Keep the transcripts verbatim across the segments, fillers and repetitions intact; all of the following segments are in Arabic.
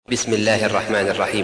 بسم الله الرحمن الرحيم.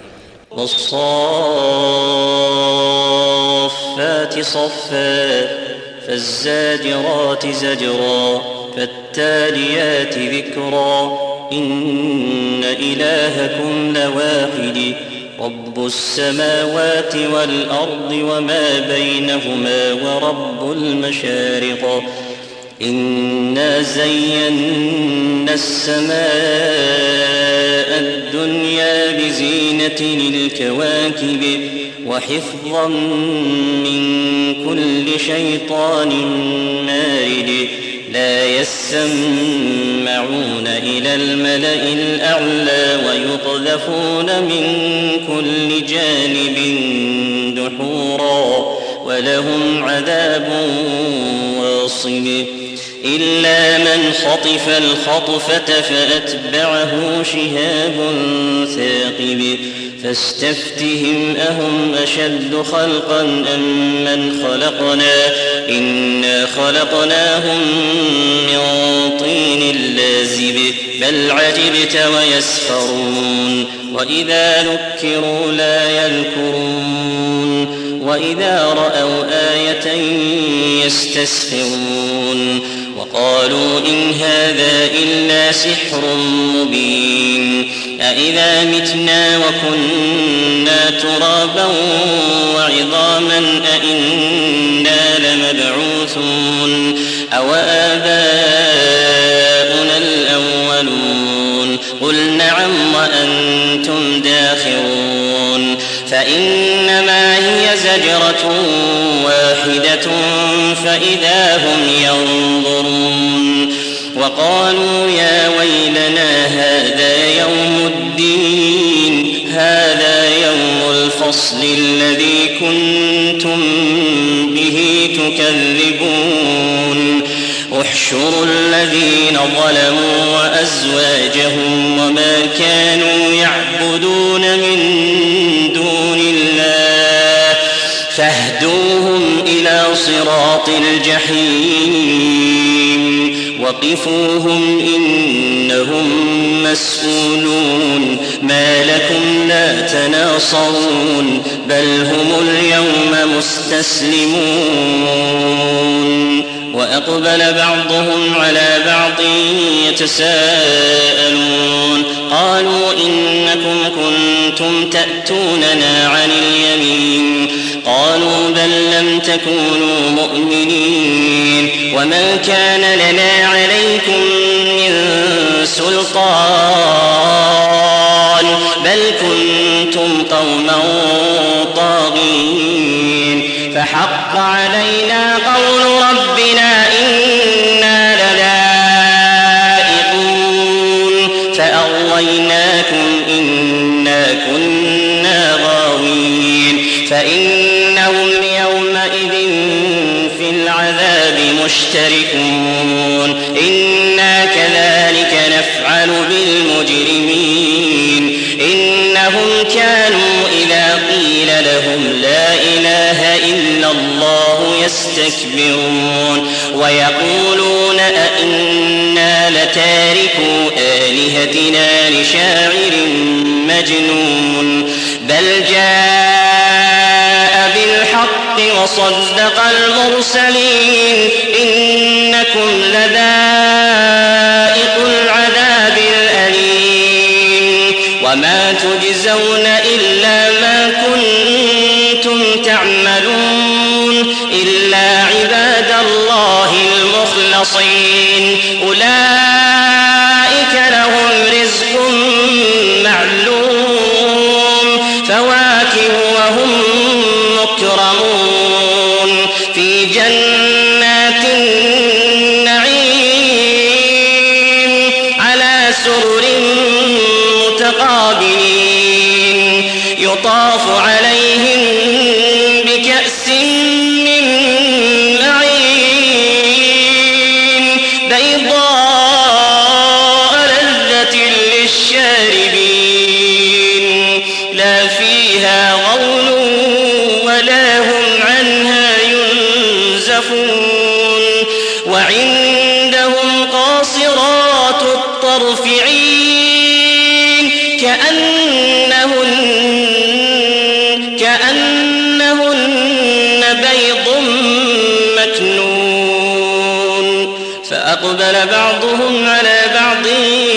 والصافات صفا فالزاجرات زجرا فالتاليات ذكرا إن إلهكم لواحد رب السماوات والأرض وما بينهما ورب المشارق إنا زينا السماء الدنيا بزينة الكواكب وحفظا من كل شيطان مارد لا يسمعون إلى الملأ الأعلى ويقذفون من كل جانب دحورا ولهم عذاب واصب إلا من خطف الخطفة فأتبعه شهاب ثاقب فاستفتهم أهم أشد خلقا أم من خلقنا إنا خلقناهم من طين لازب بل عجبت ويسخرون وإذا ذكروا لا يذكرون وإذا رأوا آية يستسخرون وقالوا إن هذا إلا سحر مبين أإذا متنا وكنا ترابا وعظاما أإنا لمبعوثون أوآباؤنا الأولون قل نعم وأنتم داخرون فإنما هي زجرة واحدة فإذا هم ينظرون وقالوا يا ويلنا هذا يوم الدين هذا يوم الفصل الذي كنتم به تكذبون احشروا الذين ظلموا وأزواجهم وما كانوا يعبدون من دون الله فاهدوهم إلى صراط الجحيم وقفوهم إنهم مسؤولون ما لكم لا تناصرون بل هم اليوم مستسلمون وأقبل بعضهم على بعض يتساءلون قالوا إنكم كنتم تأتوننا عن اليمين قالوا بل لم تكونوا مؤمنين وما كان لنا عليكم من سلطان بل كنتم قوما طاغين فحق علينا قول ربنا إنا لذائقون فأغويناكم إنا كنا غاوين فإنهم يومئذ في العذاب مشتركون إنا كذلك نفعل بالمجرمين إنهم كانوا إذا قيل لهم لا إله إلا الله يستكبرون ويقولون أئنا لتاركو آلهتنا لشاعر مجنون بل جاء بالحق وصدق المرسلين إنكم لذائق العذاب الأليم وما تجزون إلا ما كنتم تعملون إلا عباد الله المخلصين أولئك لهم رزق معلوم فواكه وهم مكرمون في جنات النعيم على سرر متقابلين يطاف عليهم بكأس من معين بيضاء لذة للشاربين لا فيها غول ولا هم عنها ينزفون وعندهم قاصرات الطرف عين كأنهن, كأنهن بيض مكنون فأقبل بعضهم على بعض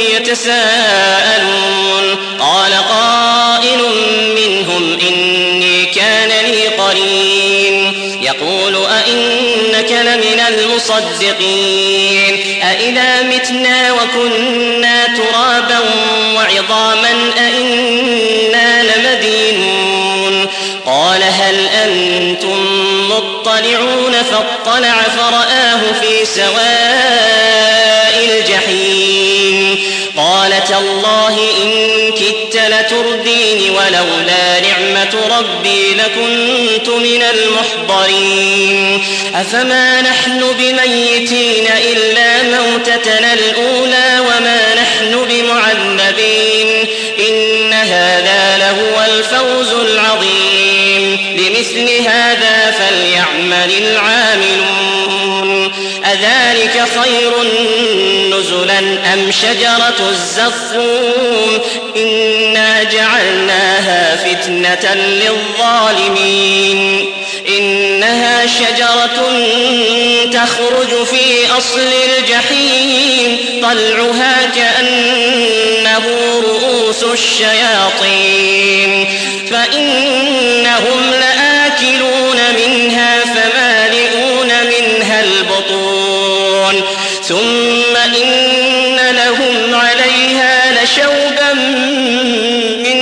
يتساءلون قال قائل منهم إني كان لي قرين يقول أئنك لمن المصدقين أئذا متنا وكنا ترابا وعظاما أئنا لمدينون قال هل أنتم مطلعون فاطلع فرآه في سواء الجحيم قال تالله إن كدت لتردين ولولا نعمة ربي لكنت من المحضرين أفما نحن بميتين إلا موتتنا الأولى وما نحن بمعذبين إن هذا لهو الفوز العظيم لمثل هذا فليعمل العاملون أذلك خير نزلا أم شجرة الزقوم إنا جعلناها فتنة للظالمين إنها شجرة تخرج في أصل الجحيم طلعها كأنه رؤوس الشياطين فإنهم لآكلون منها فمالئون منها البطون ثم إن لهم عليها لشوبا من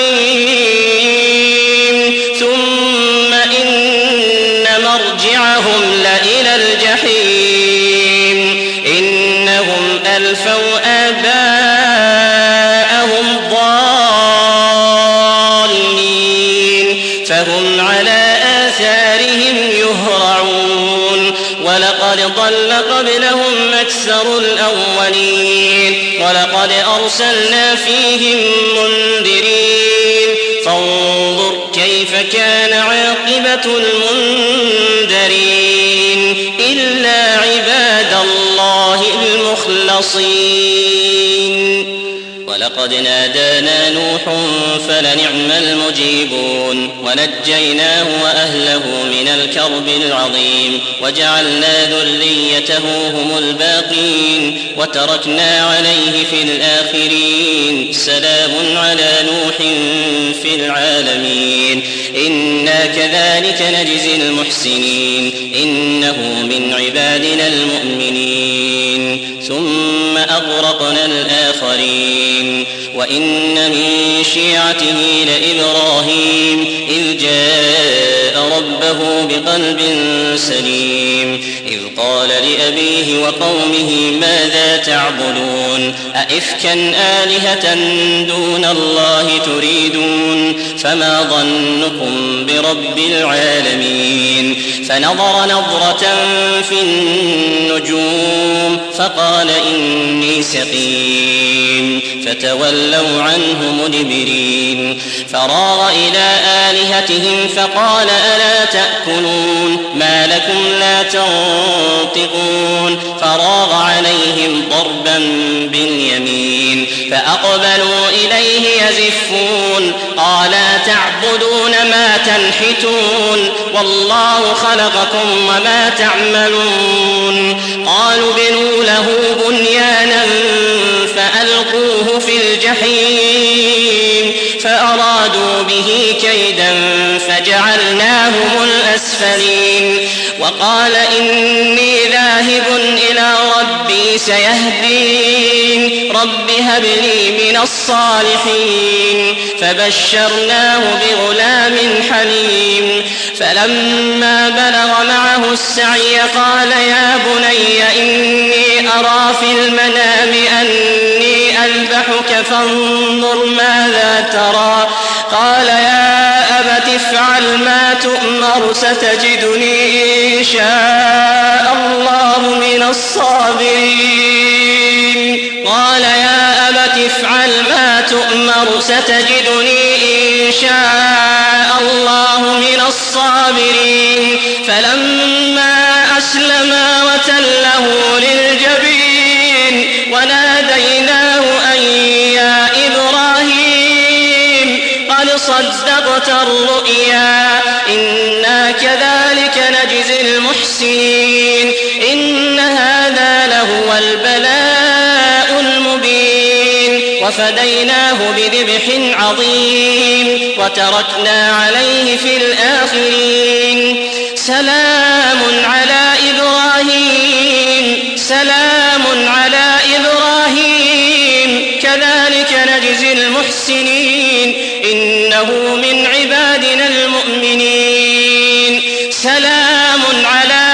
حميم ثم إن مرجعهم لإلى الجحيم إنهم ألفوا آباءهم ضالين فهم على آثارهم يهرعون ولقد ضل قبلهم أكثر الأولين ولقد أرسلنا فيهم منذرين فانظر كيف كان عاقبة المنذرين إلا عباد الله المخلصين ولقد نادانا نوح فلنعم المجيبون ونجيناه وأهله من الكرب العظيم وجعلنا ذريته هم الباقين وتركنا عليه في الآخرين سلام على نوح في العالمين إنا كذلك نجزي المحسنين إنه من عبادنا المؤمنين ثم أغرقنا الآخرين وإن من شيعته لإبراهيم إذ جاء ربه بقلب سليم إذ قال لأبيه وقومه ماذا تعبدون أئفكا آلهة دون الله تريدون فما ظنكم برب العالمين فنظر نظرة في النجوم فقال إني سقيم فتولوا عنه مدبرين فراغ إلى آلهتهم فقال ألا تأكلون ما لكم لا تنطقون فراغ عليهم ضربا باليمين فأقبلوا إليه يزفون قال تعبدون ما تنحتون والله خلقكم وما تعملون قالوا بنوا له بنيانا فألقوه في الجحيم فأرادوا به كيدا فجعلناهم الأسفلين وقال إني ذاهب إلى ربي سيهدين رب هب لي من الصالحين فبشرناه بغلام حليم فلما بلغ معه السعي قال يا بني إني أرى في المنام أني أذبحك فانظر ماذا ترى قال يا أبت افعل ما تؤمر ستجدني إن شاء الله من الصابرين قال يا أبت افعل ما تؤمر ستجدني إن شاء الله من الصابرين فلما أسلما وتله للجبين وناديناه أن يا إبراهيم صدقت الرؤيا إنا كذلك نجزي المحسنين إن هذا لهو البلاء المبين وفديناه بذبح عظيم وتركنا عليه في الآخرين سلام على إبراهيم سلام على إبراهيم كذلك نجزي المحسنين إنه من عبادنا المؤمنين سلام على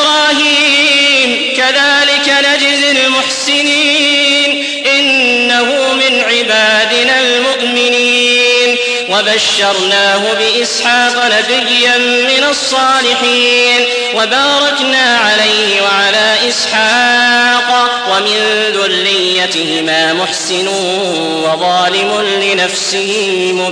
إبراهيم كذلك نجزي المحسنين إنه من عبادنا المؤمنين وبشرناه بإسحاق نبيا من الصالحين وباركنا عليه وعلى إسحاق ومن ذريتهما محسن وظالم لنفسه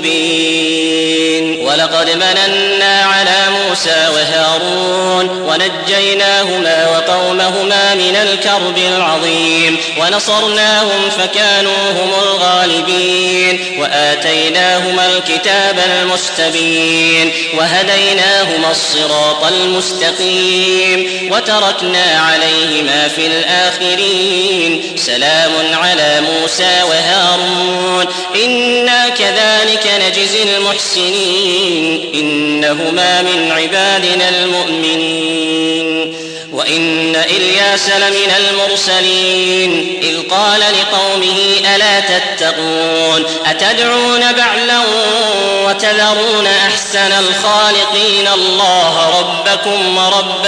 مبين ولقد مننا على موسى وهارون ونجيناهما وقومهما من الكرب العظيم ونصرناهم فكانوا هم الغالبين وآتيناهما الكتاب المستبين وهديناهما الصراط المستقيم وتركنا عليهما في الآخرين سلام على موسى وهارون إنا كذلك نجزي المحسنين إنهما من عبادنا المؤمنين وإن إلياس لمن المرسلين إذ قال لقومه ألا تتقون أتدعون بعلا وتذرون أحسن الخالقين الله ربكم ورب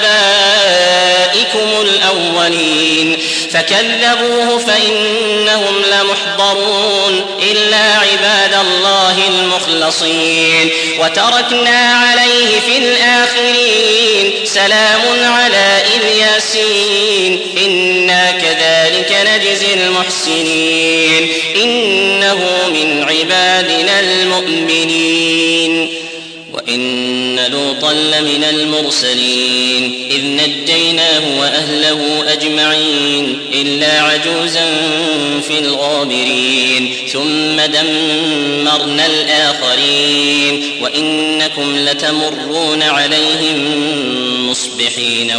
آبائكم الأولين فكذبوه فإنهم لمحضرون إلا عباد الله المخلصين وتركنا عليه في الآخرين سلام على الياسين إنا كذلك نجزي المحسنين إنه من عبادنا المؤمنين وإن لوطا لمن المرسلين إذ نجيناه وأهله أجمعين إلا عجوزا في الغابرين ثم دمرنا الآخرين وإنكم لتمرون عليهم مصبحين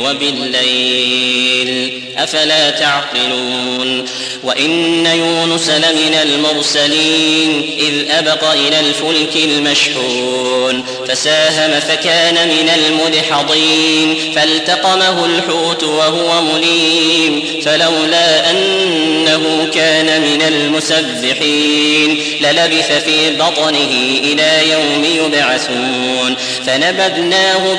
وبالليل أفلا تعقلون وإن يونس لمن المرسلين إذ أبق إلى الفلك المشحون فساهم فكان من المدحضين فالتقمه الحوت وهو مليم فلولا أنه كان من المسبحين للبث في بطنه إلى يوم يبعثون فنبذناه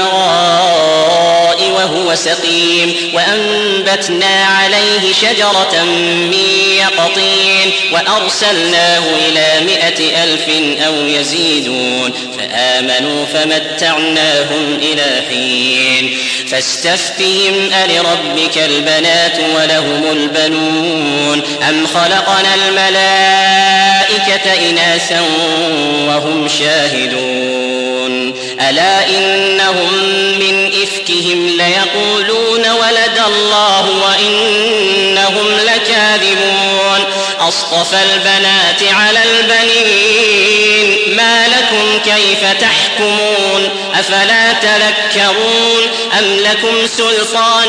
بالعراء وهو سقيم وأنبتنا عليه شجرة من يقطين وأرسلناه إلى مائة ألف أو يزيدون فآمنوا فمتعناهم إلى حين فاستفتهم ألربك البنات ولهم البنون أم خلقنا الملائكة إناثا وهم شاهدون ألا إنهم من إفكهم ليقولون ولد الله وإنهم لكاذبون أصطفى البنات على البنين ما لكم كيف تحكمون أفلا تذكرون أم لكم سلطان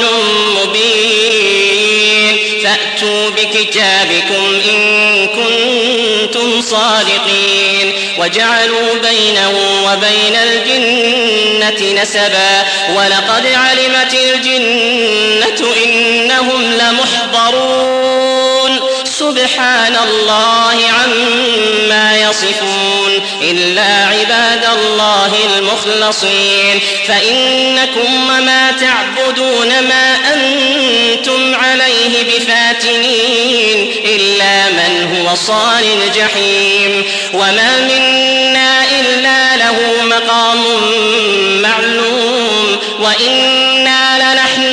مبين فأتوا بكتابكم إن كنتم صادقين وجعلوا بينه وبين الجنة نسبا ولقد علمت الجنة إنهم لمحضرون سبحان الله عما يصفون إلا عباد الله المخلصين فإنكم وما تعبدون ما أنتم عليه بفاتنين إلا من هو صال الجحيم وما منا إلا له مقام معلوم وإنا لنحن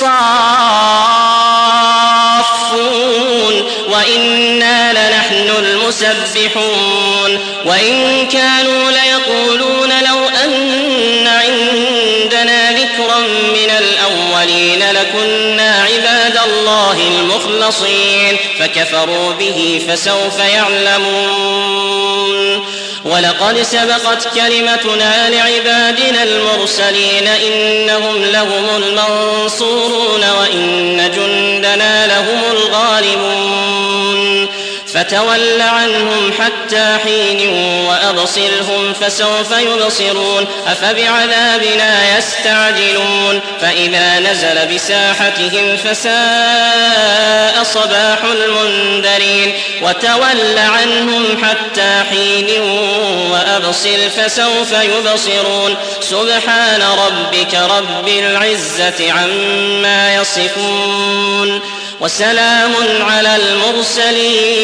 الصافون وإنا لنحن المسبحون وإن كانوا ليقولون لو أن عندنا ذكرا من الأولين لكنا عباد الله المخلصين فكفروا به فسوف يعلمون ولقد سبقت كلمتنا لعبادنا المرسلين إنهم لهم المنصورون وإن جندنا لهم الغالبون فتول عنهم حتى حين وأبصرهم فسوف يبصرون أفبعذابنا يستعجلون فإذا نزل بساحتهم فساء صباح المنذرين وتول عنهم حتى حين وأبصر فسوف يبصرون سبحان ربك رب العزة عما يصفون وسلام على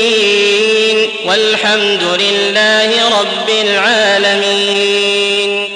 المرسلين والحمد لله رب العالمين.